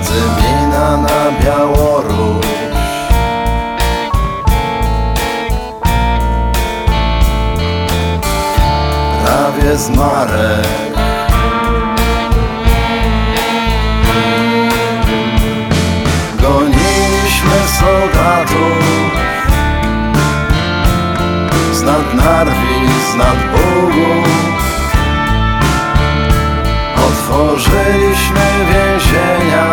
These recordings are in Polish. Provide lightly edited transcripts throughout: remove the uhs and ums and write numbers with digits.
Radzymina na Białoruś. Prawie z Marek. Goniliśmy soldatów znad Narwi, znad Bugów. Otworzyliśmy więzienia.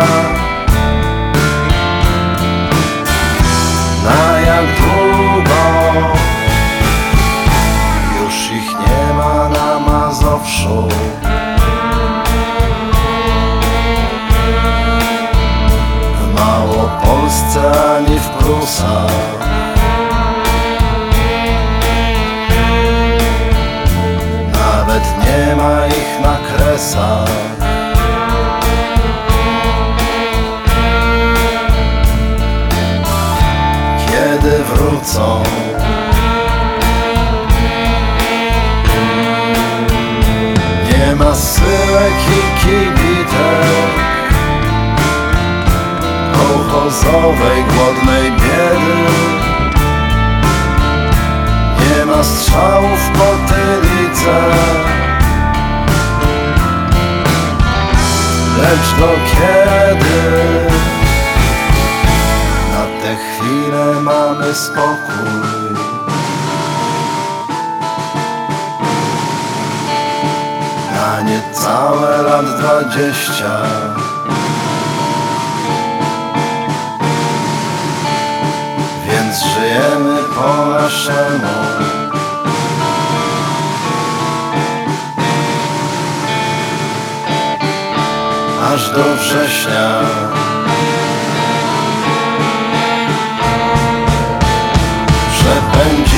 Na jak długo? Już ich nie ma na Mazowszu. W Małopolsce ani w Prusach. Nawet nie ma ich na Kresach. Kiedy wrócą? Nie ma zsyłek i kibitek kołchozowej, głodnej biedy. Nie ma strzałów po tylice. Lecz do kiedy? Na tę chwilę mamy spokój. Na niecałe lat 20. Więc żyjemy po naszemu. Aż do września.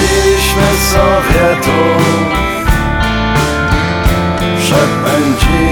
Przepędziliśmy Sowietów. Przepędziliśmy